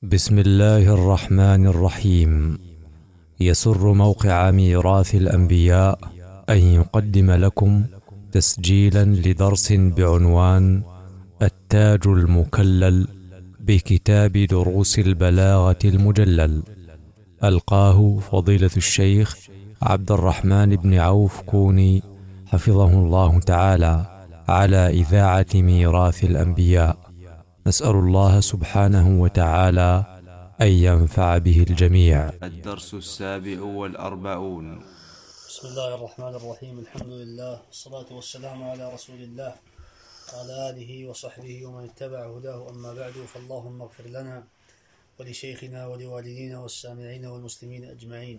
بسم الله الرحمن الرحيم. يسر موقع ميراث الأنبياء أن يقدم لكم تسجيلا لدرس بعنوان التاج المكلل بكتاب دروس البلاغة المجلل، ألقاه فضيلة الشيخ عبد الرحمن بن عوف كوني حفظه الله تعالى على إذاعة ميراث الأنبياء. نسأل الله سبحانه وتعالى أن ينفع به الجميع. الدرس 47. بسم الله الرحمن الرحيم. الحمد لله والصلاة والسلام على رسول الله وعلى آله وصحبه ومن اتبع هداه، أما بعد، فاللهم اغفر لنا ولشيخنا ولوالدينا والسامعين والمسلمين أجمعين.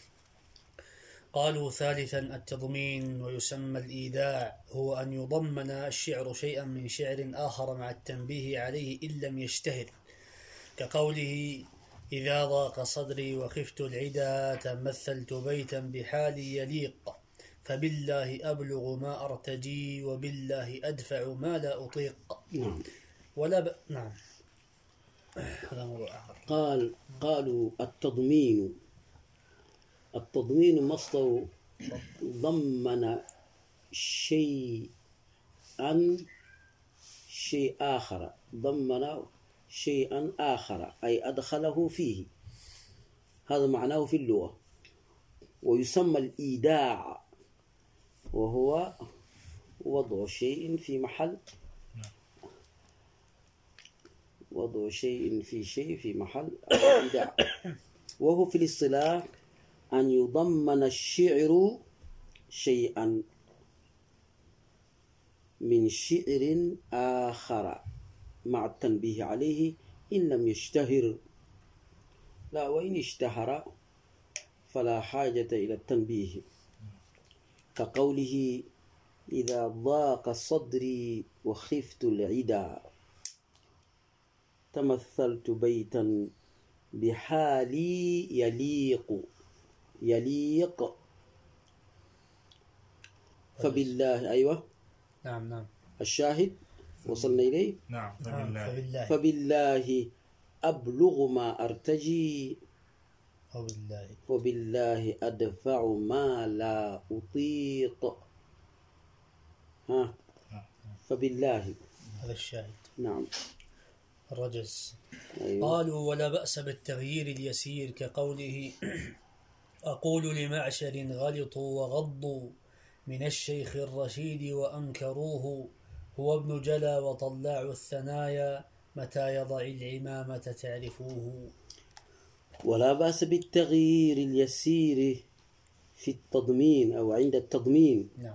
قالوا ثالثا التضمين، ويسمى الإيداع، هو أن يضمن الشعر شيئا من شعر آخر مع التنبيه عليه إن لم يشتهر، كقوله: إذا ضاق صدري وخفت العدا تمثلت بيتا بحالي يليق، فبالله أبلغ ما أرتجي وبالله أدفع ما لا أطيق. نعم. هذا موضوع آخر. قالوا التضمين مصدر ضمن شيء آخر، ضمن شيئا آخر أي أدخله فيه، هذا معناه في اللغة. ويسمى الإيداع، وهو وضع شيء في محل، وضع شيء في محل الإيداع. وهو في الاصطلاح أن يضمن الشعر شيئا من شعر آخر مع التنبيه عليه إن لم يشتهر، لا وإن اشتهر فلا حاجة إلى التنبيه، كقوله: إذا ضاق صدري وخفت العدا تمثلت بيتا بحالي يليق. فبالله، أيوة، نعم. الشاهد وصلنا إليه. نعم. فبالله أبلغ ما أرتجي وبالله أدفع ما لا أطيق. فبالله، هذا الشاهد. نعم. الرجز. أيوة. قالوا ولا بأس بالتغيير اليسير، كقوله: أقول لمعشر غلطوا وغضوا من الشيخ الرشيد وأنكروه، هو ابن جلا وطلاع الثنايا متى يضع العمامة تعرفوه. ولا بأس بالتغيير اليسير في التضمين أو عند التضمين، نعم.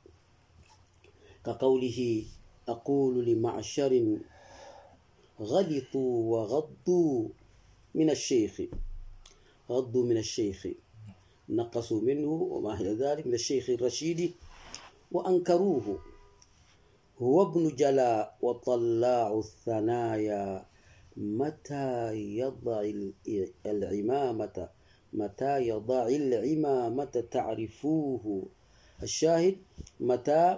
كقوله: أقول لمعشر غلطوا وغضوا من الشيخ، غضوا من الشيخ، نقصوا منه وما إلى ذلك، من الشيخ الرشيد وأنكروه، هو ابن جلاء وطلاع الثنايا متى يضع العمامة تعرفوه. الشاهد متى،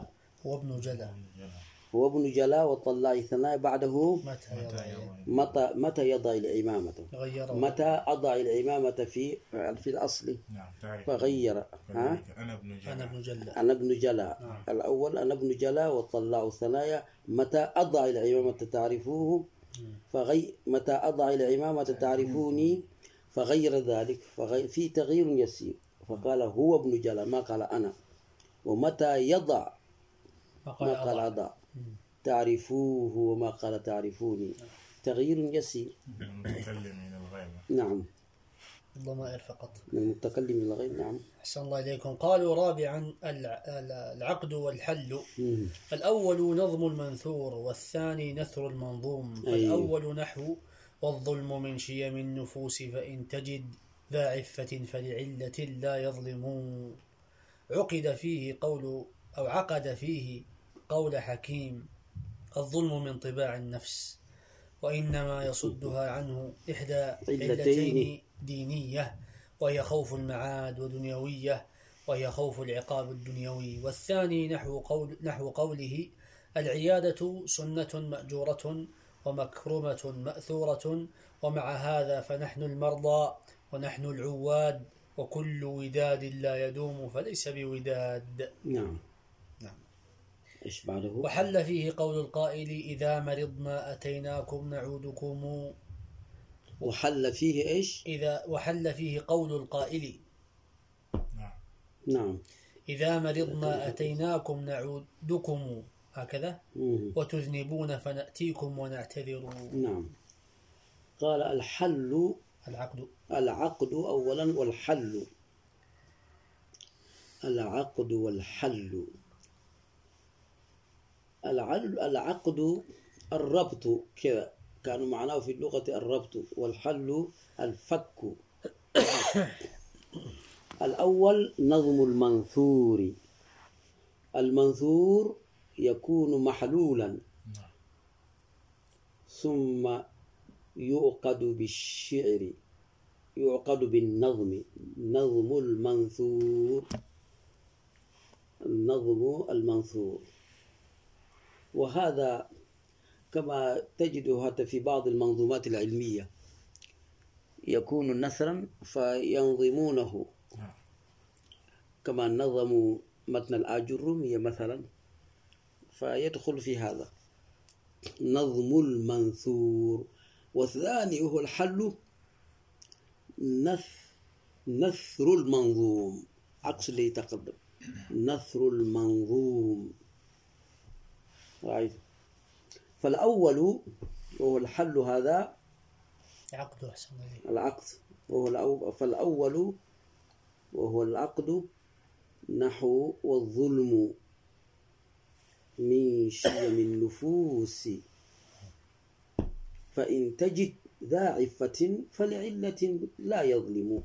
هو ابن جلاء وطلاع الثنايا، بعده متى يضع العمامة، متى أضع العمامة في الأصل، فغير. أنا ابن جلاء الأول، أنا ابن جلاء وطلاع الثنايا متى أضع العمامة تعرفوه، متى أضع العمامة تعرفوني، فغير ذلك، في تغيير يسير، فقال هو ابن جلاء ما قال أنا، ومتى يضع ما قال أضع، تعرفوه وما قال تعرفوني، تغيير يسير. نعم، الضمائر فقط، من المتكلم إلى غير. نعم. أحسن الله إليكم. قالوا رابعا العقد والحل. الأول نظم المنثور، والثاني نثر المنظوم. فالأول نحو: والظلم من شيم النفوس فإن تجد ذا عفة فلعلة لا يظلمون. عقد فيه قول حكيم: الظلم من طباع النفس، وإنما يصدها عنه إحدى علتين دينية، وهي خوف المعاد، ودنيوية وهي خوف العقاب الدنيوي. والثاني نحو قوله: العيادة سنة مأجورة ومكرمة مأثورة، ومع هذا فنحن المرضى ونحن العواد، وكل وداد لا يدوم فليس بوداد. نعم. نعم. إيش بعده؟ وحل فيه قول القائل إذا مرضنا أتيناكم نعودكم. وحل فيه إيش؟ وحل فيه قول القائل نعم. إذا مرضنا أتيناكم نعودكم هكذا، وتذنبون فنأتيكم ونعتذر. نعم. قال الحل العقد أولا والحل. العقد والحل. العقد الربط كذا كانوا معناه في اللغة الربط، والحل الفك. الأول نظم المنثور. المنثور يكون محلولا ثم يعقد بالشعر، يعقد بالنظم. نظم المنثور، النظم المنثور. وهذا كما تجده حتى في بعض المنظومات العلمية يكون نثرا فينظمونه، كما نظموا متن الآجرمية مثلا، فيدخل في هذا نظم المنثور. والثاني هو الحل نثر المنظوم، عكس اللي تقدم، نثر المنظوم. رأيت؟ فالأول وهو الحل، هذا عقد أحسن العقد، فالأول وهو العقد نحو والظلم من شيم النفوس، فإن تجد ذا عفة فلعلة لا يظلم.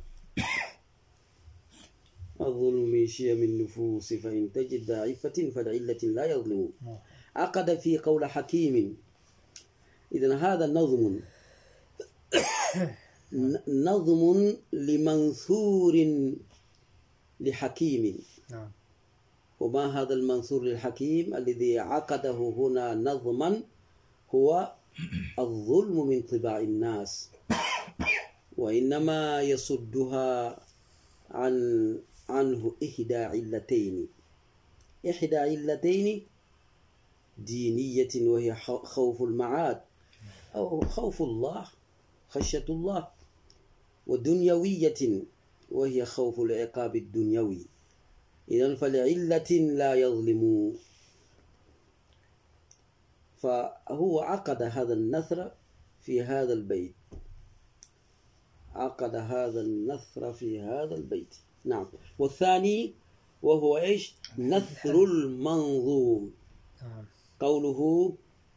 الظلم من شيم النفوس فإن تجد ذا عفة فلعلة لا يظلم. عقد في قول حكيم. إذن هذا نظم، نظم لمنثور لحكيم. وما هذا المنثور للحكيم الذي عقده هنا نظما؟ هو الظلم من طباع الناس، وإنما يصدها عنه إحدى علتين. إحدى علتين دينية وهي خوف المعاد أو خوف الله، خشية الله، ودنيوية وهي خوف العقاب الدنيوي. إذن فلعلة لا يظلم. فهو عقد هذا النثر في هذا البيت، عقد هذا النثر في هذا البيت. نعم. والثاني وهو إيش؟ نثر المنظوم. قوله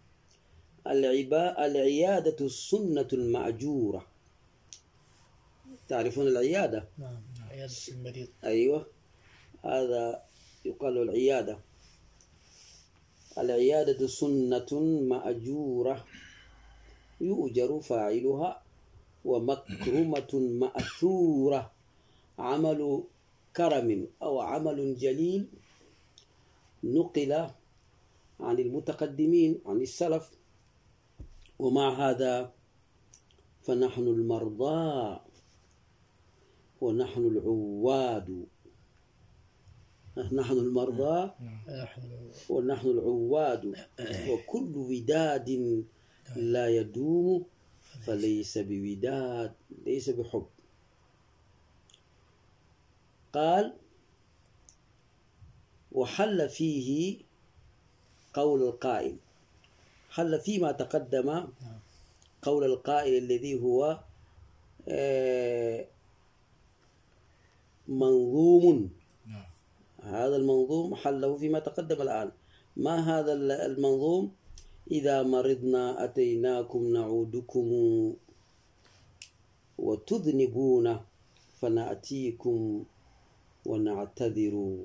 العيادة السنة المأجورة. تعرفون العيادة؟ نعم، عيادة المريض. أيوة، هذا يقال العيادة. العيادة سنة مأجورة يؤجر فاعلها، ومكرمة مأثورة، عمل كرم أو عمل جليل نقل عن المتقدمين عن السلف. ومع هذا فنحن المرضى ونحن العواد. نحن المرضى ونحن العواد، وكل وداد لا يدوم فليس بوداد، ليس بحب. قال وحل فيه قول القائل. حل فيما تقدم قول القائل الذي هو منظوم. هذا المنظوم حله فيما تقدم الآن. ما هذا المنظوم؟ إذا مرضنا أتيناكم نعودكم، وتذنبون فنأتيكم ونعتذر.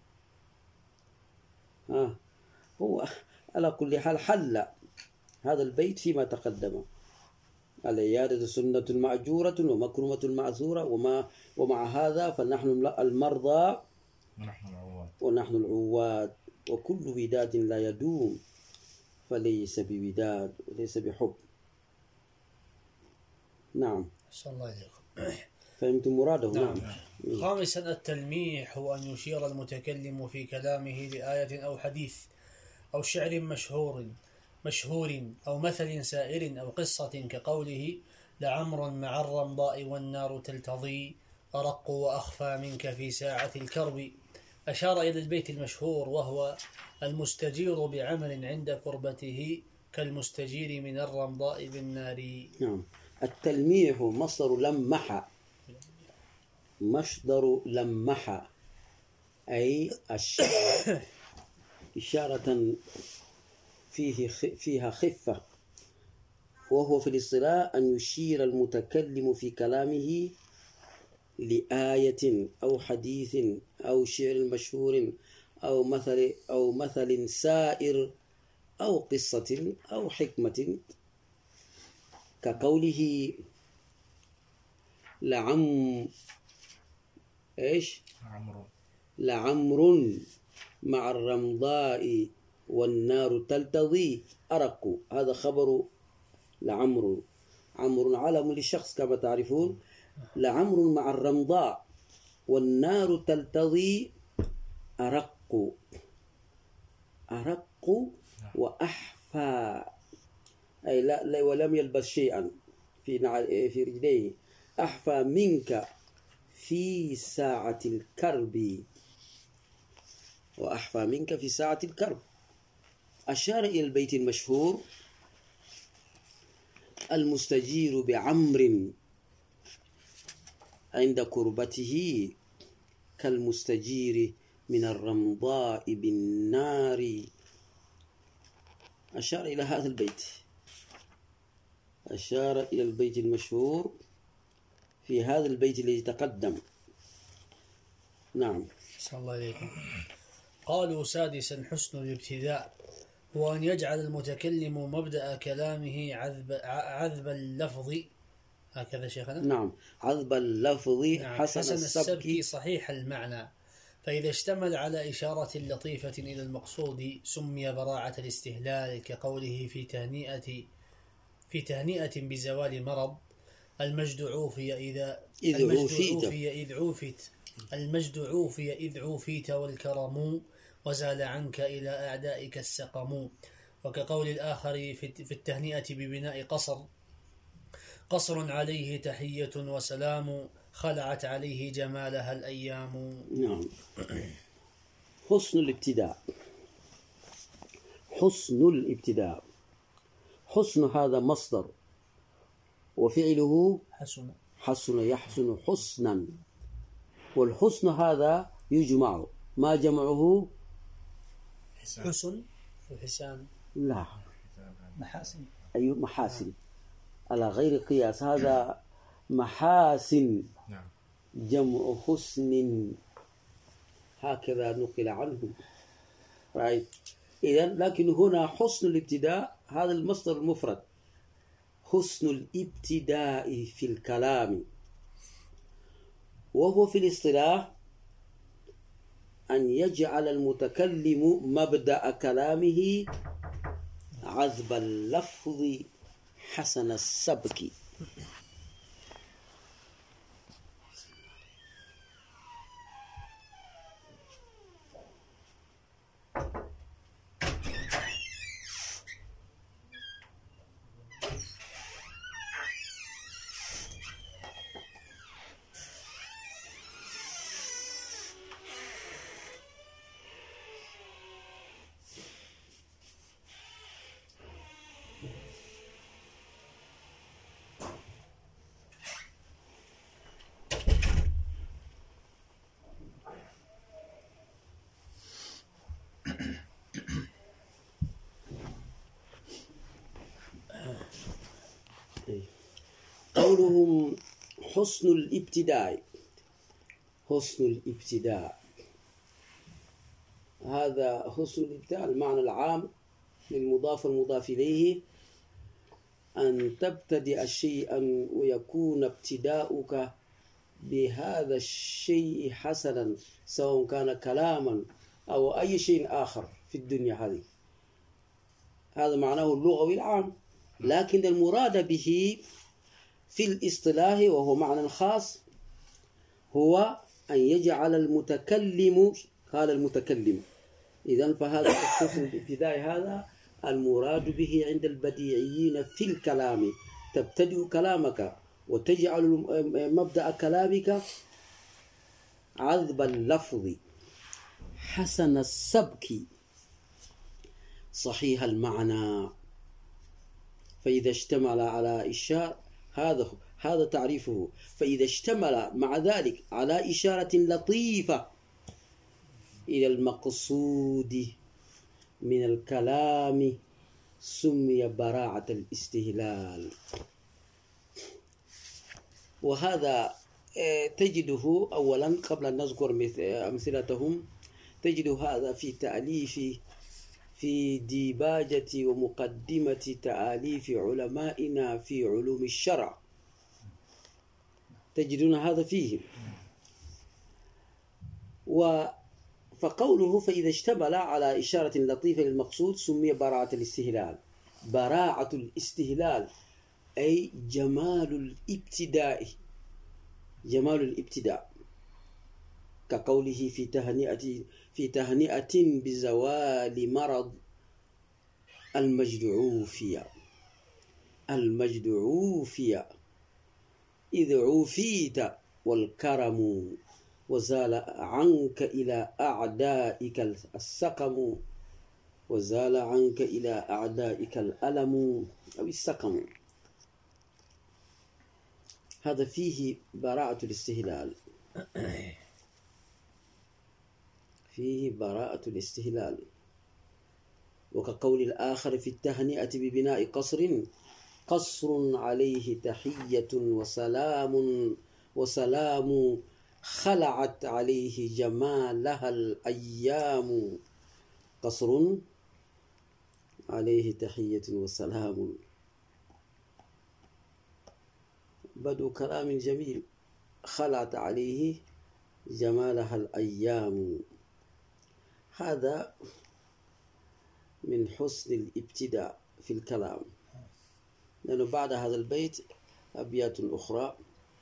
هو على كل حال حل هذا البيت فيما تقدم. العيادة سنة مأجورة ومكرمة مأثورة، ومع هذا فنحن المرضى ونحن العواد، وكل وداد لا يدوم فليس بوداد وليس بحب. نعم. أحسن الله إليكم. فهمتم مراده؟ نعم. خامسا التلميح هو أن يشير المتكلم في كلامه لآية أو حديث أو شعر مشهور أو مثل سائر أو قصة كقوله لعمر مع الرمضاء والنار تلتضي أرق وأخفى منك في ساعة الكرب. أشار إلى البيت المشهور وهو المستجير بعمل عند كربته كالمستجير من الرمضاء بالنار. نعم. التلميح مصدر لمح أي إشارة فيها خفة، وهو في الاصطلاح أن يشير المتكلم في كلامه لآية أو حديث أو شعر مشهور أو مثل سائر أو قصة أو حكمة كقوله لعمر مع الرمضاء والنار تلتضي أرق. هذا خبر لعمر. عمر علم للشخص كما تعرفون. لعمر مع الرمضاء والنار تلتضي أرق وأحفى أي لا ولم يلبس شيئا في رجليه. أحفى منك في ساعة الكرب، وأحفى منك في ساعة الكرب. أشار إلى البيت المشهور المستجير بعمر عند كربته كالمستجير من الرمضاء بالنار. أشار إلى هذا البيت، أشار إلى البيت المشهور في هذا البيت الذي تقدم. نعم. صلى الله عليكم. قالوا سادسا حسن الابتداء هو أن يجعل المتكلم مبدأ كلامه عذب اللفظ. هكذا شيخنا؟ نعم. عذب اللفظ حسن السبك صحيح المعنى، فإذا اشتمل على إشارة لطيفة إلى المقصود سمي براعة الاستهلال، كقوله في تهنئة بزوال مرض المجد عوفي إذ عوفيت والكرم وزال عنك إلى أعدائك السقم. وكقول الآخر في التهنئة ببناء قصر عليه تحية وسلام خلعت عليه جمالها الأيام. نعم. حسن الابتداء. حسن هذا مصدر وفعله حسن يحسن حسنا، والحسن هذا يجمع. ما جمعه؟ حسن وحسان. لا، محاسن. أي محاسن على غير قياس. هذا محاسن جمع حسن، هكذا نقل عنه. إذن لكن هنا حسن الابتداء هذا المصدر المفرد. حسن الابتداء في الكلام، وهو في الاصطلاح أن يجعل المتكلم مبدأ كلامه عذب اللفظ حسن السبك. قولهم حسن الابتداء. هذا حسن الابتداء المعنى العام للمضاف والمضاف إليه، أن تبتدئ شيئا ويكون ابتداؤك بهذا الشيء حسنا، سواء كان كلاما أو أي شيء آخر في الدنيا هذه. هذا معناه اللغوي العام، لكن المراد به في الاصطلاح وهو معنى خاص هو أن يجعل المتكلم، قال المتكلم، إذن فهذا التخصيص الابتدائي هذا المراد به عند البديعيين في الكلام. تبتدئ كلامك وتجعل مبدأ كلامك عذب اللفظ حسن السبك صحيح المعنى، فإذا اشتمل على إشارة، هذا تعريفه، فإذا اشتمل مع ذلك على إشارة لطيفة إلى المقصود من الكلام سمي براعة الاستهلال. وهذا تجده أولا قبل أن نذكر أمثلتهم، تجد هذا في تأليف، في ديباجة ومقدمة تأليف علمائنا في علوم الشرع، تجدون هذا فيه. فقوله فإذا اشتمل على إشارة لطيفة للمقصود سمي براعة الاستهلال. براعة الاستهلال أي جمال الابتداء، جمال الابتداء، كقوله في تهنئة بزوال مرض المجد عوفيا، المجد عوفيا إذ عوفيت والكرم وزال عنك إلى أعدائك السقم، وزال عنك إلى أعدائك الألم أو السقم. هذا فيه براءة الاستهلال، فيه براءة الاستهلال. وكقول الآخر في التهنئة ببناء قصر، قصر عليه تحية وسلام خلعت عليه جمالها الأيام، قصر عليه تحية وسلام، بدو كلام جميل، خلعت عليه جمالها الأيام. هذا من حسن الابتداء في الكلام، لأنه بعد هذا البيت أبيات أخرى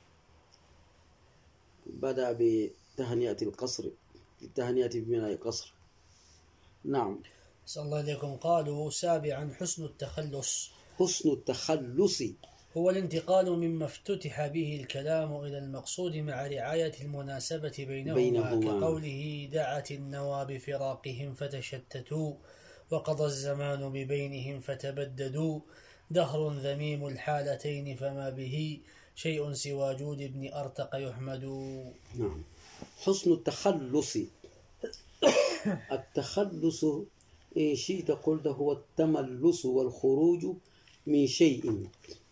بدأ بتهنئة القصر، التهنئة ببناء قصر. نعم. صلى الله عليكم. قالوا سابعا حسن التخلص. حسن التخلص هو الانتقال مما افتتح به الكلام إلى المقصود مع رعاية المناسبة بينهما. كقوله دعت النوى بفراقهم فتشتتوا وقضى الزمان ببينهم فتبددوا، دهر ذميم الحالتين فما به شيء سوى جود ابن أرتق يحمد. نعم. حسن التخلص، التخلص إن شئت قلت هو التملص والخروج من شيء،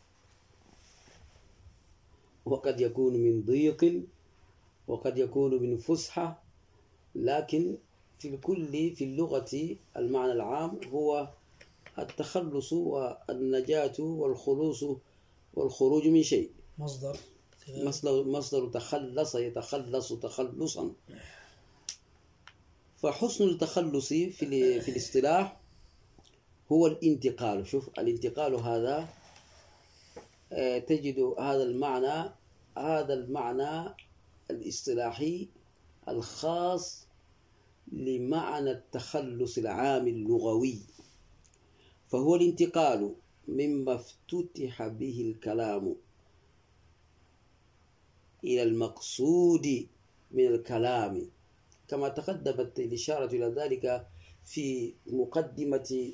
وقد يكون من ضيق وقد يكون من فسحة، لكن في الكل في اللغة المعنى العام هو التخلص والنجاة والخلوص والخروج من شيء. مصدر تخلص يتخلص تخلصا. فحسن التخلص في الاصطلاح هو الانتقال. شوف الانتقال هذا تجد هذا المعنى الاصطلاحي الخاص لمعنى التخلص العام اللغوي، فهو الانتقال مما افتتح به الكلام إلى المقصود من الكلام، كما تقدمت الإشارة إلى ذلك في مقدمة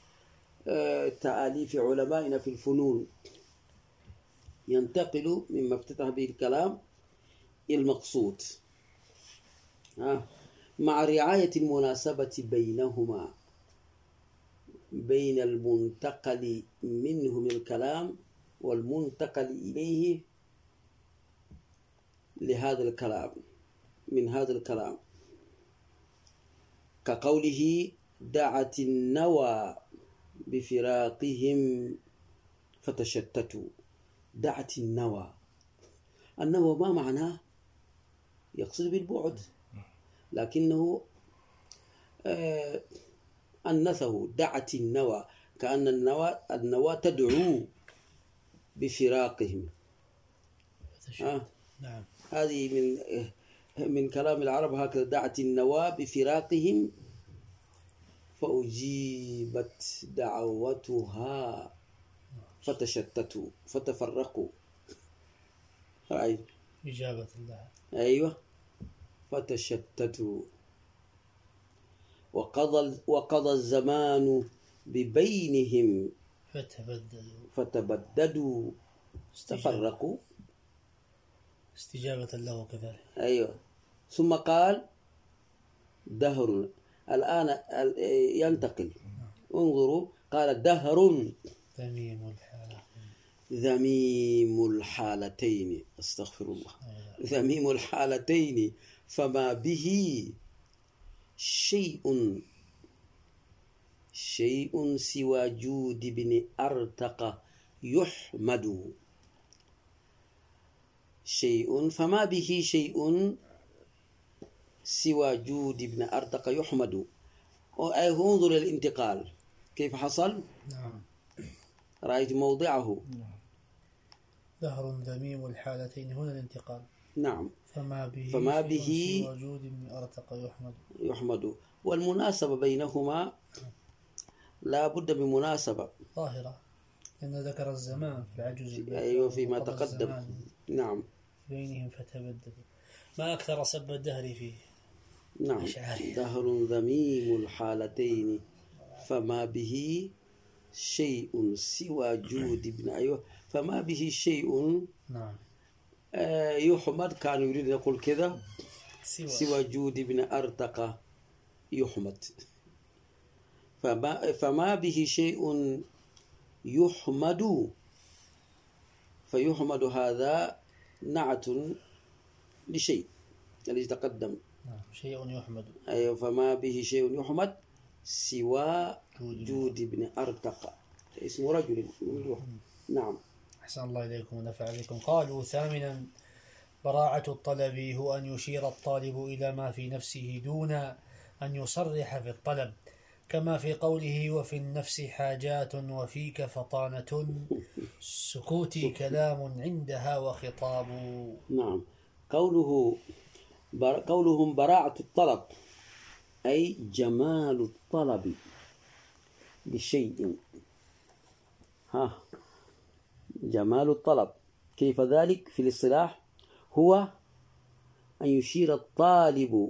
تآليف علمائنا في الفنون. ينتقل مما افتتح به الكلام إلى المقصود مع رعاية المناسبة بينهما، بين المنتقل منه من الكلام والمنتقل إليه لهذا الكلام من هذا الكلام، كقوله دعت النوى بفراقهم فتشتتوا. دعت النوى، النوى ما معناه؟ يقصد بالبعد، لكنه أنثه. دعت النوى كأن النواة تدعو بفراقهم. نعم. هذه من كلام العرب، هكذا دعت النواة بفراقهم فأجيبت دعوتها فتشتتوا فتفرقوا. رأي إجابة الله. أيوة، فتشتتوا. وقضى الزمان ببينهم فتبددوا تفرقوا. استجابة له كذلك. أيوة. ثم قال دهر. الآن ينتقل. انظروا، قال دهر ذميم الحالتين. استغفر الله. ذميم الحالتين فما به شيء سوى جود بن أرتق يحمد. فما به شيء سوى جود بن أرتق يحمد. انظر الانتقال كيف حصل. نعم. رأيت موضعه. دهر ذميم الحالتين، هنا الانتقال. نعم. فما به سوى جود بن أرتق يحمد. والمناسبة بينهما لا بد من مناسبة ظاهرة، لأن ذكر الزمان في العجز. أيوة، فيما تقدم. نعم. بينهم فتبددوا. ما أكثر سب الدهر فيه. نعم. دهر ذميم الحالتين فما به شيء سوى جود بن. أيوة، فما به شيء. نعم. يحمد، كان يريد يقول كذا، سوى جود بن أرتق يحمد. فما به شيء يحمد. فيحمد هذا نعت لشيء الذي تقدم. شيء يحمد. أيوة، فما به شيء يحمد سوى جود بن أرتق، اسم رجل. نعم. أحسن الله إليكم ونفع بكم. قالوا ثامنا براعة الطلب هو أن يشير الطالب إلى ما في نفسه دون أن يصرح في الطلب، كما في قوله وفي النفس حاجات وفيك فطانة سكوتي كلام عندها وخطاب. نعم. قولهم براعة الطلب أي جمال الطلب بشيء. جمال الطلب كيف ذلك في الاصطلاح؟ هو أن يشير الطالب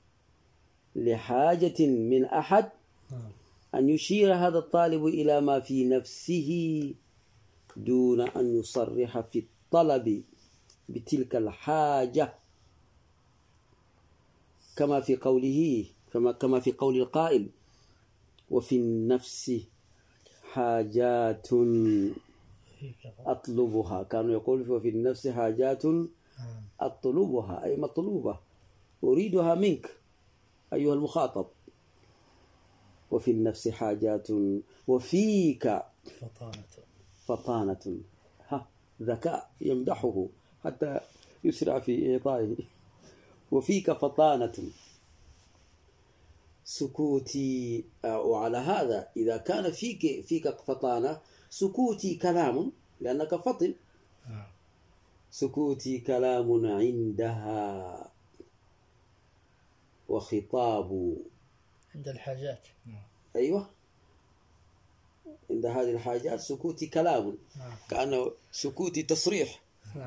لحاجة من أحد، أن يشير هذا الطالب إلى ما في نفسه دون أن يصرح في الطلب بتلك الحاجة، كما في قوله، كما في قول القائل وفي النفس حاجات أطلبها. كانوا يقول وفي النفس حاجات أطلبها، أي مطلوبة أريدها منك أيها المخاطب. وفي النفس حاجات وفيك فطانة. ذكاء يمدحه حتى يسرع في إعطائه. وفيك فطانة سكوتي. وعلى هذا إذا كان فيك فطانة، سكوتي كلام لأنك فطن. سكوتي كلام عندها وخطاب عند الحاجات. أيوة، عند هذه الحاجات سكوتي كلام. كأنه سكوتي تصريح.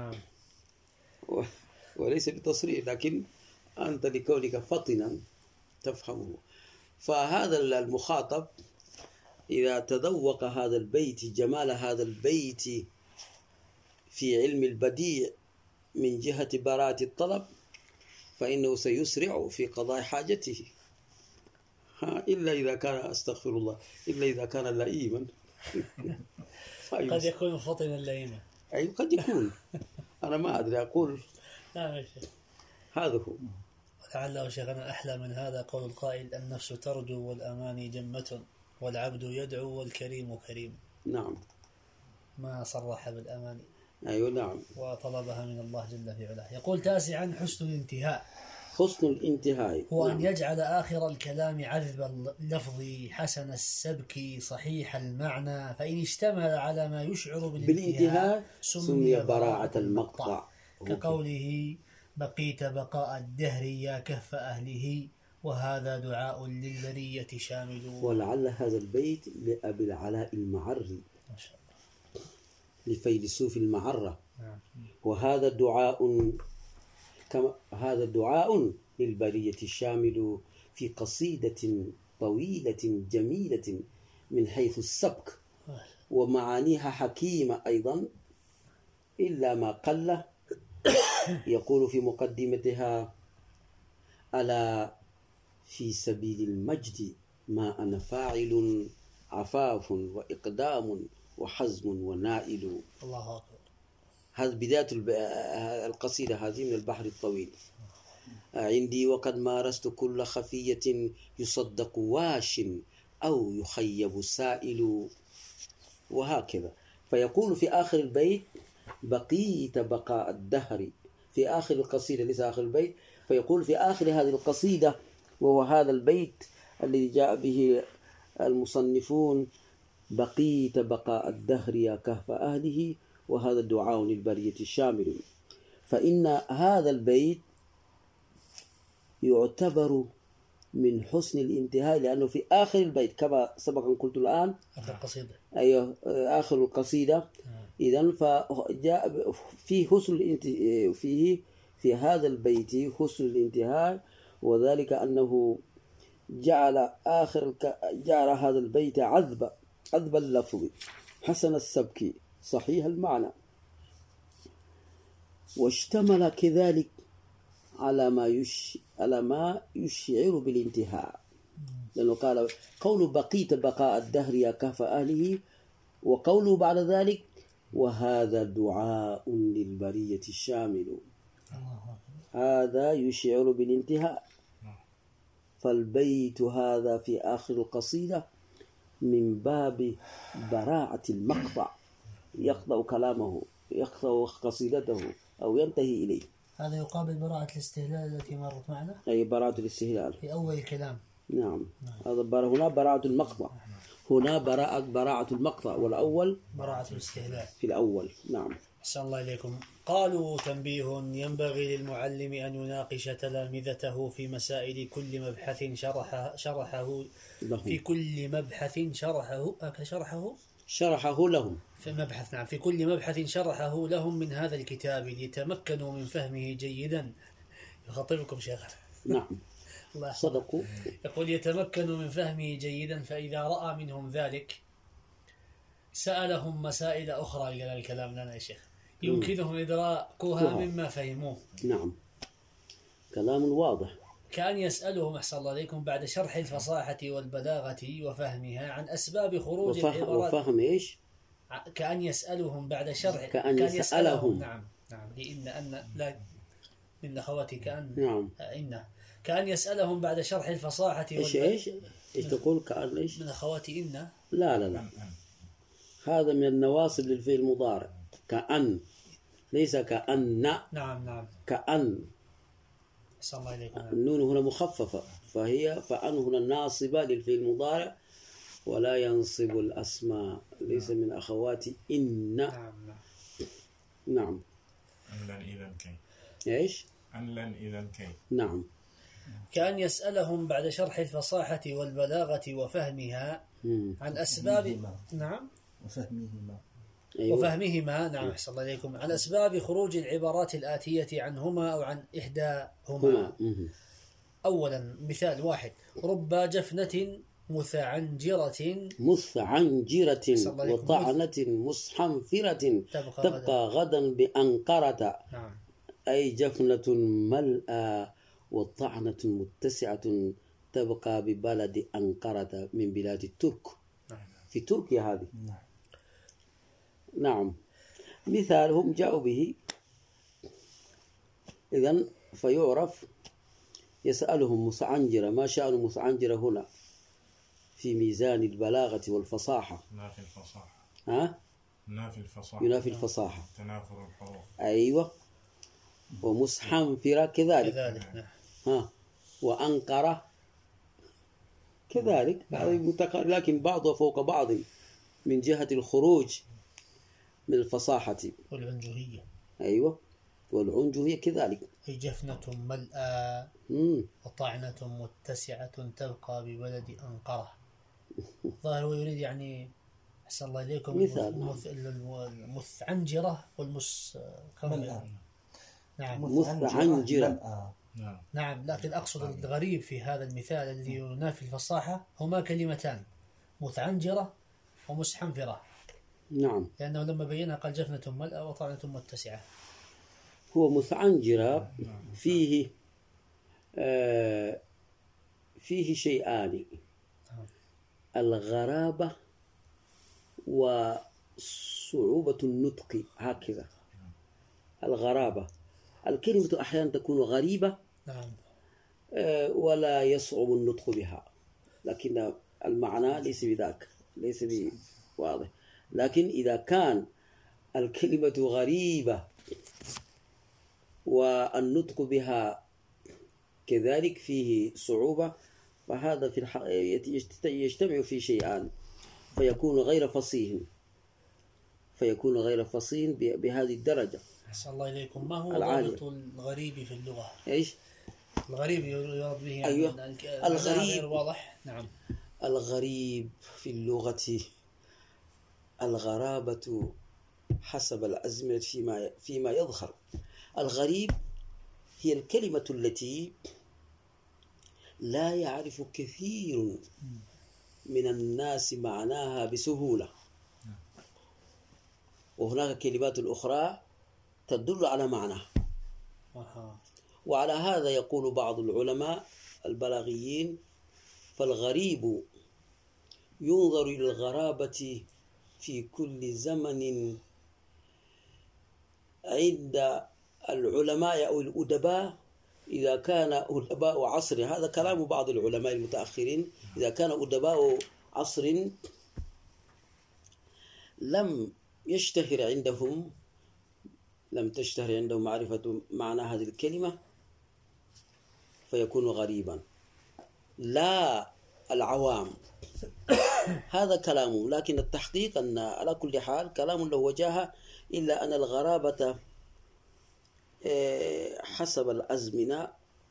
وليس بتصريح، لكن أنت لكونك فطنا تفهمه. فهذا المخاطب إذا تذوق هذا البيت، جمال هذا البيت في علم البديع من جهة براءة الطلب، فإنه سيسرع في قضاء حاجته. إلا إذا كان، أستغفر الله، إلا إذا كان لئيما. قد يكون فطنا لئيما. أي قد يكون، أنا ما أدري، أقول هذا هو. لعله شيخنا أحلى من هذا قول القائل النفس ترجو والأماني جمة والعبد يدعو والكريم كريم. نعم. ما صرح بالأماني. أيوة. نعم. وطلبها من الله جل في علاه. يقول تاسعا حسن الانتهاء حسن الانتهاء هو أن يجعل آخر الكلام عذب اللفظ حسن السبك صحيح المعنى، فإن اشتمل على ما يشعر بالانتهاء سمي براعة المقطع، كقوله بقيت بقاء الدهر يا كهف أهله، وهذا دعاء للبرية شامل. ولعل هذا البيت لأبي العلاء المعري لفيلسوف المعرة، وهذا دعاء هذا دعاء للبرية الشامل في قصيدة طويلة جميلة من حيث السبك، ومعانيها حكيمة أيضا إلا ما قل. يقول في مقدمتها: ألا في سبيل المجد ما أنا فاعل، عفاف وإقدام وحزم ونائل. الله أكبر. هذه بداية القصيدة هذه من البحر الطويل. عندي وقد مارست كل خفية، يصدق واش أو يخيب سائل، وهكذا. فيقول في آخر البيت: بقيت بقاء الدهر، في آخر القصيدة ليس آخر البيت. فيقول في آخر هذه القصيدة، وهو هذا البيت الذي جاء به المصنفون: بقيت بقاء الدهر يا كهف أهله، وهذا دعاء للبرية الشامل. فإن هذا البيت يعتبر من حسن الانتهاء، لأنه في آخر البيت كما سبق أن قلت الآن، آخر القصيدة، أيوه آخر القصيدة. إذن فجاء في حسن فيه في هذا البيت حسن الانتهاء، وذلك أنه جعل هذا البيت عذب اللفظ حسن السبك صحيح المعنى، واشتمل كذلك على ما يشعر بالانتهاء، لأنه قال قول بقيت بقاء الدهر يا كهف أهله، وقوله بعد ذلك: وهذا دعاء للبرية الشامل، هذا يشعر بالانتهاء. فالبيت هذا في آخر القصيدة من باب براعة المقطع، يقطع كلامه، يقطع قصيدته أو ينتهي إليه. هذا يقابل براعة الاستهلال التي مرت معنا، أي براعة الاستهلال في أول الكلام. نعم. هذا هنا براعة المقطع، هنا براعة المقطع، والأول براعة الاستهلال في الأول. نعم. أحسن الله إليكم. قالوا: تنبيه: ينبغي للمعلم أن يناقش تلامذته في مسائل كل مبحث شرحه في كل مبحث شرحه لهم في مبحث، نعم، في كل مبحث شرحه لهم من هذا الكتاب، ليتمكنوا من فهمه جيدا. يخاطبكم شيخ. نعم. الله صدقوا. يقول: يتمكنوا من فهمه جيدا، فإذا رأى منهم ذلك سألهم مسائل أخرى. قال الكلام لنا يا شيخ يمكنهم إدراكها مما فهموه. نعم، كلام واضح. كأن يسألهم أحسن الله عليكم بعد شرح الفصاحة والبلاغة وفهمها عن أسباب خروج العبارات. وفهم إيش؟ كأن يسألهم بعد شرح. كأن يسألهم. نعم لأن لا من أخواتي كأن. نعم. كأن يسألهم بعد شرح الفصاحة إيش تقول؟ كأن إيش؟ من أخواتي إن. لا هذا من النواصب للفعل المضارع. كأن، ليس كأن. نعم كأن. أحسن الله إليكم. النون هنا مخففة، فأن هنا ناصبة للفعل المضارع، ولا ينصب الأسماء، ليس من أخوات إن. نعم. أن لن إذا كي. إيش؟ أن لن إذا كي. نعم. كأن يسألهم بعد شرح الفصاحة والبلاغة وفهمها عن أسباب. نعم. وفهمهما. نعم. أحسن الله إليكم. عن أسباب خروج العبارات الآتية عنهما أو عن إحداهما. أولا مثال واحد: رب جفنة مستعنجرة وطعنة مصحنفرة تبقى غدا بأنقرة. نعم. أي جفنة ملأى وطعنة متسعة تبقى ببلد أنقرة من بلاد الترك. في تركيا هذه. نعم. مثال هم جاءوا به. إذن فيعرف يسألهم مستعنجرة، ما شأن مستعنجرة هنا في ميزان البلاغة والفصاحة؟ ينافي الفصاحة. ينافي الفصاحة. تنافر الحروف. أيوة. ومصحنفرة كذلك. وأنقر كذلك، لكن بعضها فوق بعض من جهة الخروج من الفصاحة والعنجهية. أيوة، والعنجهية كذلك. هي جفنة ملأى وطعنة متسعة تبقى ببلد أنقرة. الظاهر هو يريد يعني، أحسن الله إليكم، المثعنجرة والمسعنجرة. نعم، مثعنجرة. نعم، لكن أقصد الغريب في هذا المثال الذي ينافي الفصاحة هما كلمتان، مثعنجرة ومسحنفرة. نعم، لأنه لما بينها قال جفنة ملأى وطعنة متسعة. هو مثعنجرة فيه شيئان: الغرابة وصعوبة النطق. هكذا الغرابة، الكلمة أحيانا تكون غريبة نعم، ولا يصعب النطق بها، لكن المعنى ليس بذاك، ليس بواضح. لكن إذا كان الكلمة غريبة والنطق بها كذلك فيه صعوبة، فهذا يجتمع في شيئان، فيكون غير فصيح بهذه الدرجة. أحسن الله إليكم. ما هو ضابط الغريب في اللغة؟ إيش؟ الغريب يراد به يعني أيوة. الغريب غير واضح. نعم، الغريب في اللغة الغرابة حسب الأزمنة فيما يظهر. الغريب هي الكلمة التي لا يعرف كثير من الناس معناها بسهولة، وهناك كلمات أخرى تدل على معناها. وعلى هذا يقول بعض العلماء البلاغيين: فالغريب ينظر إلى الغرابة في كل زمن عند العلماء أو الأدباء. إذا كان أدباء عصر، هذا كلام بعض العلماء المتأخرين، إذا كان أدباء عصر لم تشتهر عندهم معرفة معنى هذه الكلمة فيكون غريبا، لا العوام. هذا كلامه، لكن التحقيق أن على كل حال كلام له وجاهة، إلا أن الغرابة حسب الأزمنة،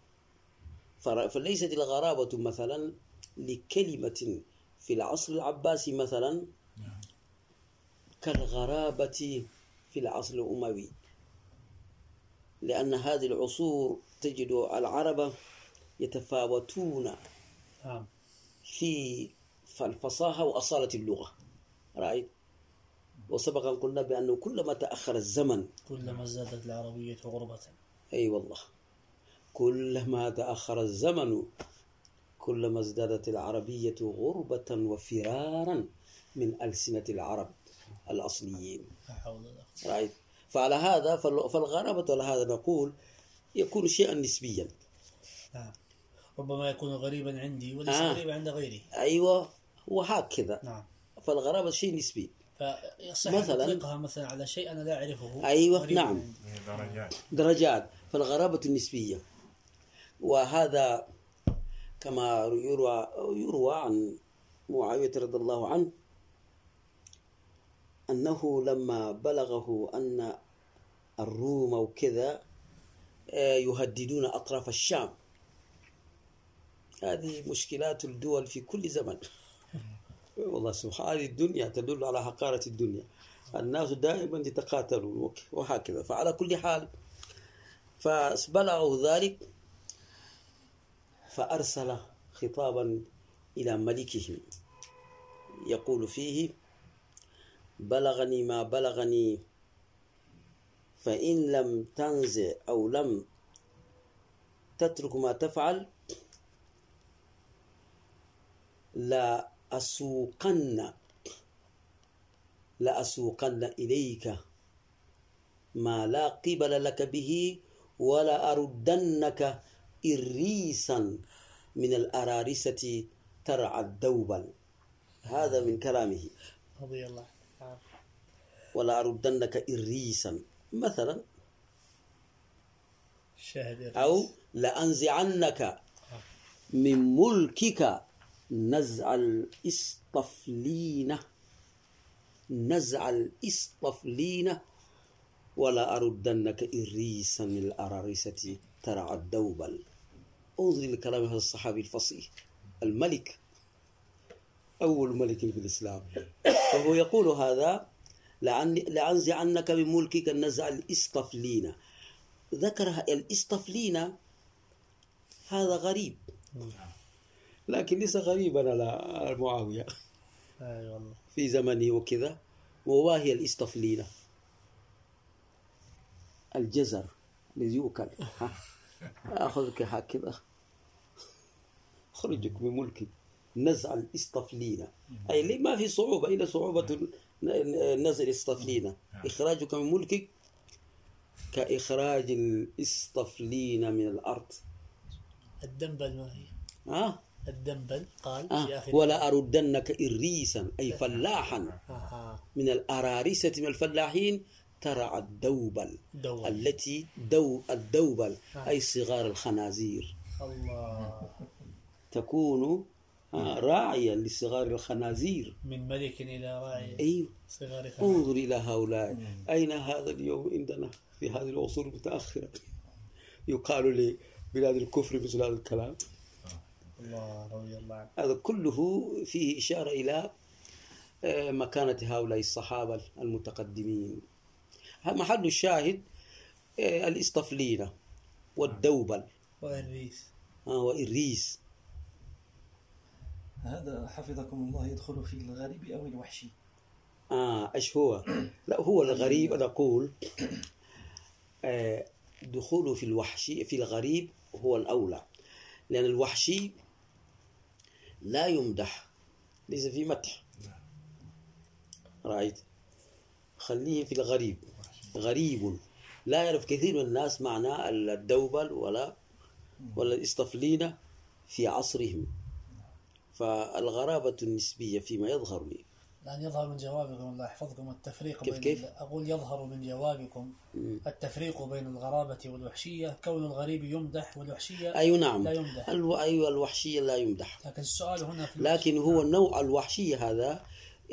فليست الغرابة مثلا لكلمة في العصر العباسي مثلا كالغرابة في العصر الأموي، لأن هذه العصور تجد العرب يتفاوتون في الفصاحة وأصالة اللغة. رأيت؟ وسبق أن قلنا بأنه كلما تأخر الزمن كلما ازدادت العربية غربة. أي والله، كلما تأخر الزمن كلما ازدادت العربية غربة وفرارا من ألسنة العرب الأصليين. رأيت؟ فعلى هذا فالغرابة على هذا نقول يكون شيئا نسبيا. ربما يكون غريبا عندي وليس غريبا عند غيري. أيوة، وهكذا. نعم. فالغرابة شيء نسبي. فيصح تطلقها مثلا على شيء أنا لا أعرفه. أيوة، نعم، درجات. فالغرابة النسبية، وهذا كما يروى عن معاوية رضي الله عنه أنه لما بلغه أن الروم وكذا يهددون أطراف الشام. هذه مشكلات الدول في كل زمن. والله سبحان، هذه الدنيا تدل على حقارة الدنيا، الناس دائما يتقاتلون وهكذا. فعلى كل حال فبلغه ذلك، فأرسل خطابا إلى ملكهم يقول فيه: بلغني ما بلغني، فإن لم تنزع أو لم تترك ما تفعل لأسوقن إليك ما لا قبل لك به، ولا أردنك إريسا من الأرارسة ترعى الدوبل. هذا من كلامه رضي الله. ولا أردنك إريسا مثلا أو لأنزعنك من ملكك نزع الإسطفلين، نزع الإسطفلين، ولا أردنك إريسا الأرارسة ترعى الدوبل. انظر لكلام هذا الصحابي الفصيح الملك، أول ملك في الإسلام، وهو يقول هذا لأنزعنك من ملكك نزع الإسطفلين. ذكر الإسطفلين، هذا غريب، لكن ليس غريبا على معاوية في زمنه وكذا. وما هي الإسطفلين؟ الجزر الذي يؤكل. أخذك هكذا، خرجك من ملكك، نزع الإسطفلين، أي ما في صعوبة، إلا صعوبة نزع الإسطفلين. إخراجك من ملكك كإخراج الإسطفلين من الأرض. الدنبل ما هي؟ الدنبل قال في آخر ولا أردنك إريسا، أي فلاحا من الأرارسة، من الفلاحين، ترعى الدوبل التي الدوبل أي صغار الخنازير. الله. تكون راعيا لصغار الخنازير، من ملك إلى راعي. أيوه. صغار الخنازير. انظر إلى هؤلاء. أين هذا اليوم عندنا في هذه العصور المتأخرة؟ يقال لبلاد الكفر مثل هذا الكلام. الله رضي الله عنه. هذا كله فيه إشارة إلى مكانة هؤلاء الصحابة المتقدمين. محل الشاهد الإسطفلين والدوبل وإريس. هذا حفظكم الله يدخل في الغريب أو الوحشي؟ إيش هو؟ لا، هو الغريب. أنا أقول دخوله في الوحشي في الغريب هو الأولى، لأن الوحشي لا يمدح، ليس في مدح. رأيت؟ خليه في الغريب. غريب لا يعرف كثير من الناس معنى الدوبل ولا الإسطفلين في عصرهم. فالغرابة النسبية فيما يظهر لي. الآن يظهر من جوابكم، الله يحفظكم، التفريق كيف؟ أقول يظهر من جوابكم التفريق بين الغرابة والوحشية، كون الغريب يمدح والوحشية أيوة نعم. لا يمدح. أيوة الوحشية لا يمدح. لكن السؤال هنا في لكن هو النوع الوحشية هذا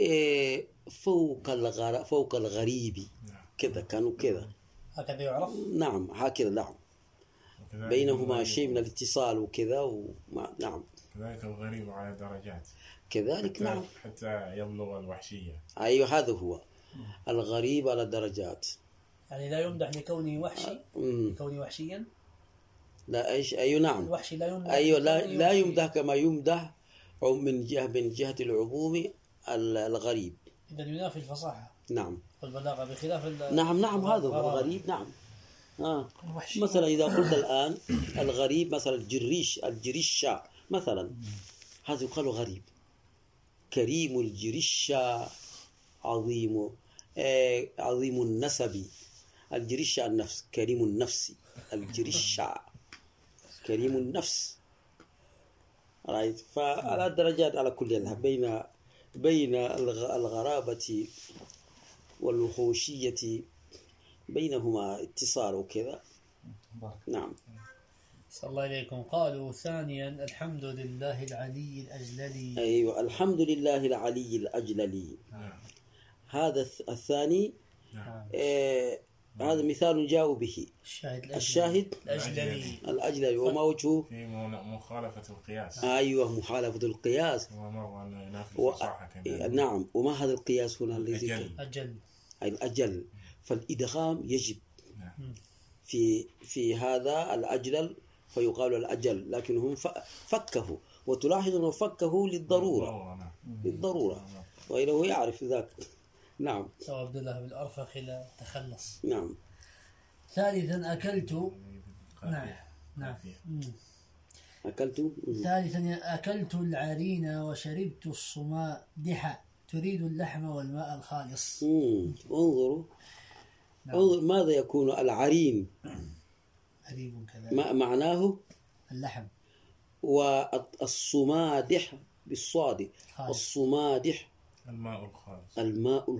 فوق الغريب كذا، كانوا كذا، هكذا يعرف. نعم هكذا، نعم، بينهما شيء من الاتصال وكذا نعم. كذلك الغريب على درجات كذلك، نعم، حتى يبلغ الوحشية. أيوة هذا هو الغريب على درجات. يعني لا يمدح لكونه وحشي، لكونه وحشيا. لا إيش؟ أيوة نعم. الوحشي لا يمدح. أيوة لا يمدح كما يمدح من جهة العموم الغريب. إذا ينافي الفصاحة. نعم. والبلاغة بخلاف نعم هذا هو الغريب. نعم. مثلا إذا قلت الآن الغريب مثلا الجريشة مثلا، هذا يقال غريب. كريم الجريشة، عظيم النسب. الجريشة النفس، كريم النفس. الجريشة كريم النفس. رايت؟ فعلى درجات على كل بين الغرابة والوحوشية بينهما اتصال وكذا. نعم. صلى الله عليكم. قالوا ثانيا الحمد لله العلي الأجللي. أيوة، الحمد لله العلي الأجللي. هذا الثاني. هذا مثال جاءوا به. الشاهد الأجللي. وما وجهه؟ في مخالفة القياس. أيوة، مخالفة القياس. نعم. وما هذا القياس هنا الذي الأجل. فالإدغام يجب في هذا الأجلل، فيقال الأجل، لكن هم فكه، وتلاحظ أنه فكه للضرورة، وإنه هو يعرف ذاك. نعم. عبد الله بن أرفخ لا تخلص. نعم. ثالثا أكلت. نعم. ثالثا أكلت العرين وشربت الصمادح تريد اللحم والماء الخالص. انظروا. انظر ماذا يكون العرين. قريب كذا. معناه اللحم. والصمادح بالصاد. الصمادح الماء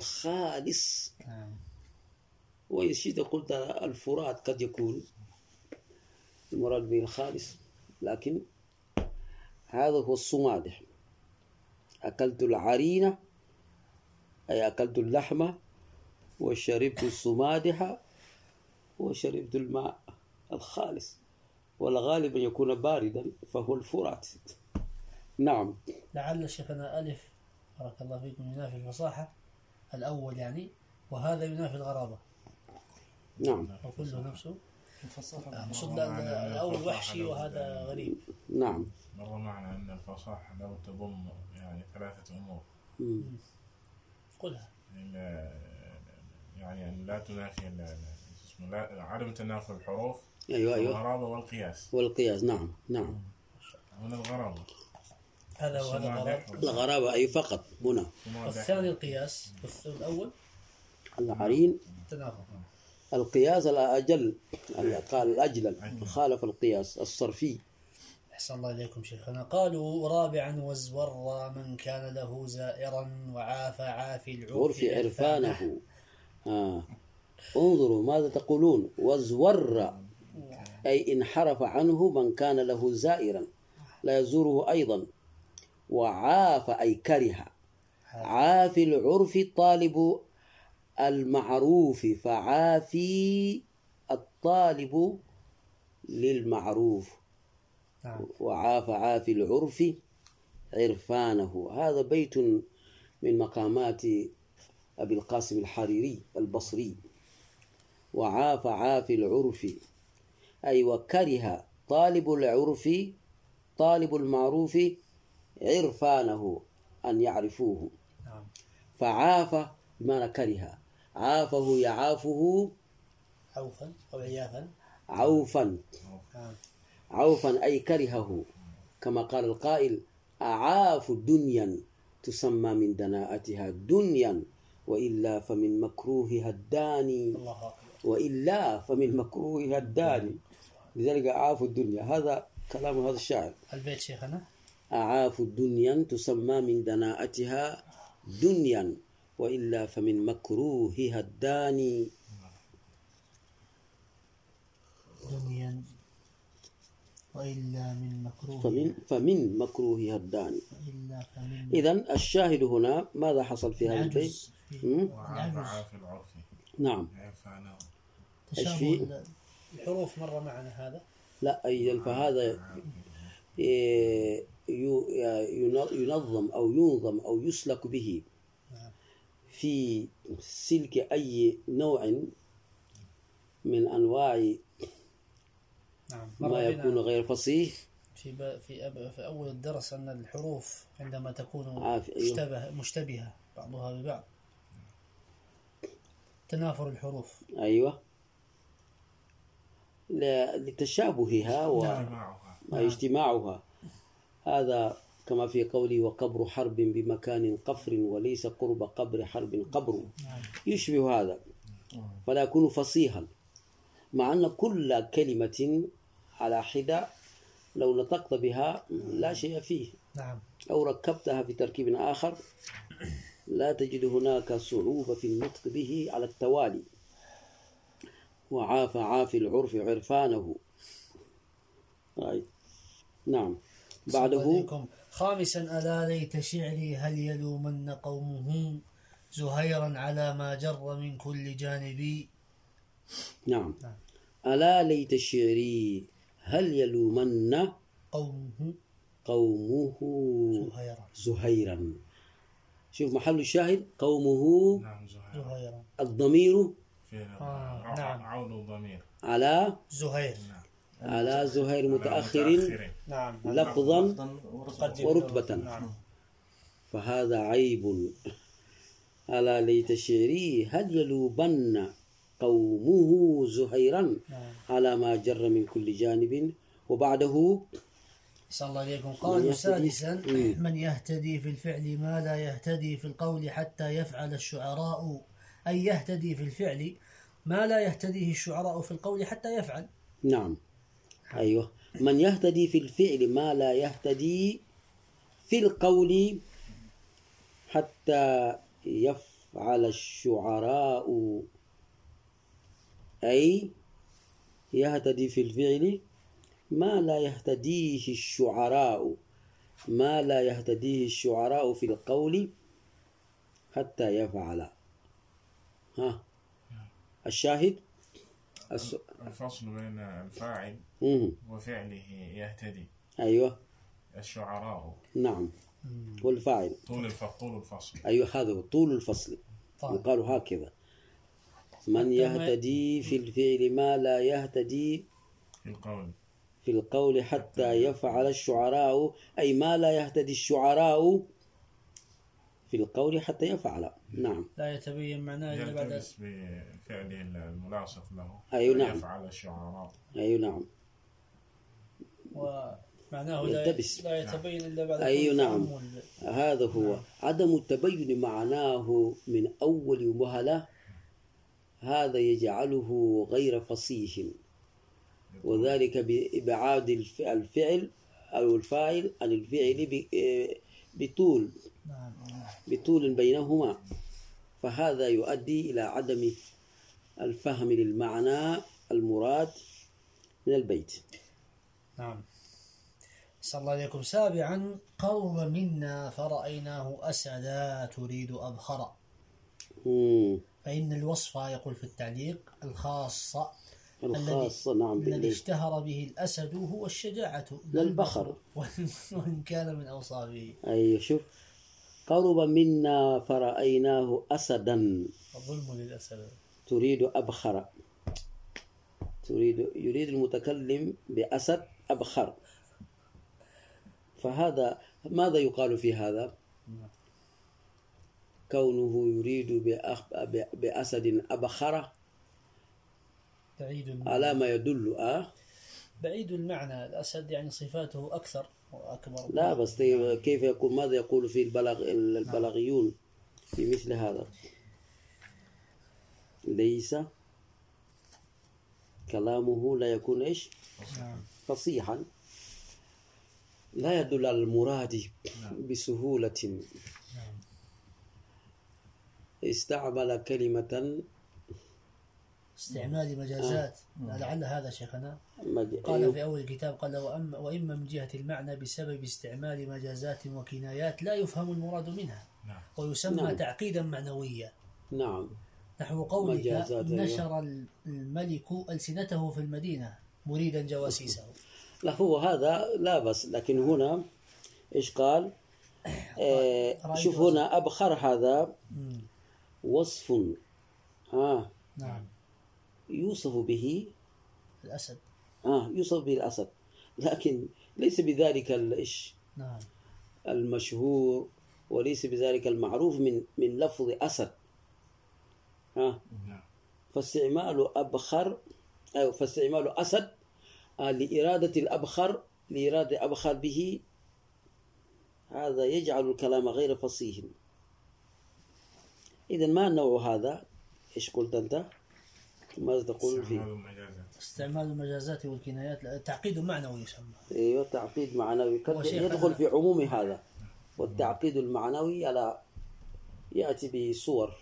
الخالص. وإذا قلت الفرات قد يكون المراد به الخالص، لكن هذا هو الصمادح. أكلت العرينة أي أكلت اللحمة وشربت الصمادح وشربت الماء الخالص، والغالب أن يكون باردا فهو الفرات. نعم. لعل شيخنا ألف بارك الله فيكم ينافي الفصاحة الأول يعني، وهذا ينافي الغرابة. نعم. وكله نفسه الفصاحة أقصد الأول وحشي وهذا غريب. نعم. مر معنا أن الفصاحة لو تضم يعني 3 أمور. قلها. يعني أن لا تنافي عدم تنافي الحروف. أيوة. الغرابة والقياس. والقياس. نعم. نعم. هنا الغرابة. هذا وهذا غرابة. الغرابة أي فقط هنا. والثاني القياس، والأول العرين تنافر. القياس الأجل الأجل خالف القياس الصرفي. أحسن الله إليكم شيخنا. قالوا رابعا وازور من كان له زائرا وعاف عافي العرف عرفانه. انظروا ماذا تقولون. وازور أي انحرف عنه من كان له زائرا لا يزوره أيضا. وعاف أي كره. عافي العرف طالب المعروف، فعافي الطالب للمعروف. عافي العرف عرفانه. هذا بيت من مقامات أبي القاسم الحريري البصري. عافي العرف أي وكره طالب العرف طالب المعروف عرفانه أن يعرفوه. فعاف بمعنى كره. عافه يعافه عوفا أو عيافا. عوفا أي كرهه، كما قال القائل أعاف دنيا تسمى من دناءتها دنيا وإلا فمن مكروهها الداني. وإلا فمن مكروهها الداني. لذلك أعاف الدنيا. هذا كلام هذا الشاعر. البيت شيخنا. أعاف الدنيا تسمى من دناءتها دنيا وإلا فمن مكروهها الداني. دنيا وإلا من مكروه. فمن مكروهها الداني. إذن الشاهد هنا ماذا حصل في هذا البيت؟ وعاف العرف. نعم. تشابه الحروف مرة معنا هذا. لا فهذا ينظم أو ينظم أو يسلك به في سلك أي نوع من أنواع ما يكون غير فصيح. في أول الدرس أن الحروف عندما تكون مشتبهة بعضها ببعض تنافر الحروف. أيوة. لتشابهها واجتماعها. هذا كما في قوله وقبر حرب بمكان قفر وليس قرب قبر حرب قبر. يشبه هذا فلا يكون فصيحا، مع أن كل كلمة على حدة لو نطقت بها لا شيء فيه. أو ركبتها في تركيب آخر لا تجد هناك صعوبة في النطق به على التوالي. عافي العرف عرفانه. نعم. بعده خامسا ألا ليت شعري هل يلومن قومه زهيرا على ما جر من كل جانبي. نعم. ألا ليت شعري هل يلومن قومه زهيرا. شوف محل الشاهد قومه. نعم زهيرا. الضمير نعم عود الضمير على زهير. على زهير متأخر لفظا ورتبة. فهذا عيب. ألا ليت شعري هل يلوبن قومه زهيرا على ما جر من كل جانب. وبعده صلى الله عليكم. قالوا سادسا من يهتدي في الفعل ما لا يهتدي في القول حتى يفعل الشعراء. أي يهتدي في الفعل ما لا يهتديه الشعراء في القول حتى يفعل. نعم. أيوة. من يهتدي في الفعل ما لا يهتدي في القول حتى يفعل الشعراء. أي يهتدي في الفعل ما لا يهتديه الشعراء، ما لا يهتديه الشعراء في القول حتى يفعل. ها الشاهد الفصل بين الفاعل وفعله يهتدي. أيوة الشعراء. نعم والفاعل طول الفصل. أيوة هذا هو طول الفصل. يقال هكذا: من يهتدي في الفعل ما لا يهتدي في القول حتى يفعل الشعراء، أي ما لا يهتدي الشعراء في القول حتى يفعل. نعم لا يتبين معناه إلا بعد يلتبس بفعله الملاصق له. أيوة نعم. يفعل الشعراء. أيوة نعم. ومعناه يلتبس. لا يتبين إلا بعد أيوة نعم. هذا هو عدم التبين معناه من أول وهلة، هذا يجعله غير فصيح، وذلك بإبعاد الفعل أو الفاعل عن الفعل بطول بينهما، فهذا يؤدي إلى عدم الفهم للمعنى المراد من البيت. نعم. صلى الله عليكم. سابعا: قرب منا فرأيناه أسدا تريد أبخرا. فإن الوصف يقول في التعليق الخاصة نعم الذي اشتهر به الأسد هو الشجاعة للبخر وإن كان من أوصافه. أي شوف، قرب منا فرأيناه أسدا الظلم للأسد تريد أبخر، يريد المتكلم بأسد أبخر، فهذا ماذا يقال في هذا؟ كونه يريد بأسد أبخر على ما يدل بعيد المعنى. الأسد يعني صفاته أكثر وأكبر. لا بس كيف يقول، ماذا يقول في البلاغيون في مثل هذا؟ ليس كلامه لا يكون إيش فصيحا، لا يدل على المراد بسهولة. استعمل كلمة استعمال مجازات. لعل هذا شيخنا قال في أول الكتاب، قال وإما من جهة المعنى بسبب استعمال مجازات وكنايات لا يفهم المراد منها، ويسمى تعقيدا معنويا. نعم. نحو قولك نشر الملك ألسنته في المدينة مريدا جواسيسه. لا هو هذا لا بس، لكن هنا إيش قال؟ شوف هنا أبخر هذا وصف نعم يوصف به الأسد. يوصف به الأسد، لكن ليس بذلك المشهور، وليس بذلك المعروف من لفظ أسد. فاستعمال أبخر أو فاستعمال أسد لإرادة الأبخر، لإرادة أبخر به، هذا يجعل الكلام غير فصيح. إذن ما النوع هذا؟ إيش قلت أنت؟ ماذا تقول فيه؟ استعمال المجازات والكنايات تعقيد معنوي يسمى. ايوه تعقيد معنوي يدخل في عموم هذا. والتعقيد المعنوي يأتي بصور،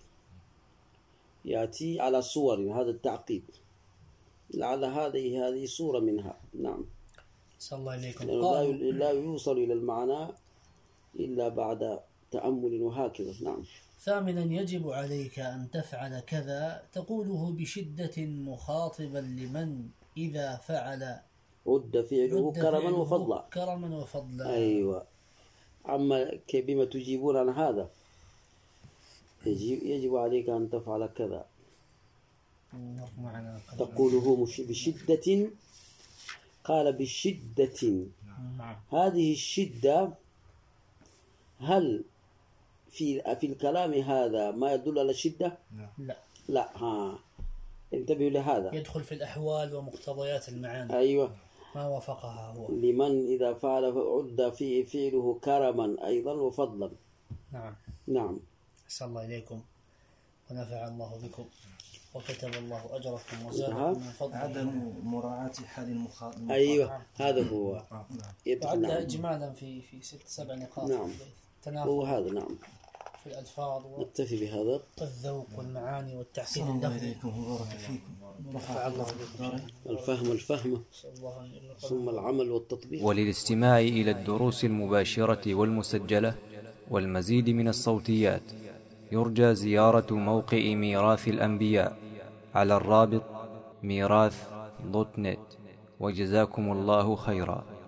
يأتي على صور هذا التعقيد، لعل هذه صورة منها. نعم. صلى الله عليكم. لا يوصل إلى المعنى إلا بعد تأمل وهكذا. نعم. ثامنا: يجب عليك أن تفعل كذا تقوله بشدة مخاطبا لمن إذا فعل رد فعله كرما وفضلا. أيوة. أما بما تجيبون عن هذا، يجب عليك أن تفعل كذا تقوله بشدة. قال بشدة. هذه الشدة هل في الكلام هذا ما يدل على الشدة؟ لا. انتبهوا لهذا. يدخل في الأحوال ومقتضيات المعاني. أيوة. ما وافقها هو. لمن إذا فعل عد فيه فعله كرما أيضا وفضلا. نعم. أحسن الله إليكم ونفع الله بكم وكتب الله أجركم وزادكم من فضله. عدم مراعاة حال المخاطب. أيوة هذا هو. وعد إجمالا في 6-7 نقاط. نعم. هو هذا. نعم. في الألفاظ نكتفي بهذا. والذوق والمعاني والتعقيد الله اللفظي. إليكم وبارك فيكم. نفع الله بكم. الفهم نسأل الله أن يرزقنا ثم العمل والتطبيق. وللاستماع إلى الدروس المباشرة والمسجلة والمزيد من الصوتيات يرجى زيارة موقع ميراث الأنبياء على الرابط ميراث.net. وجزاكم الله خيرا.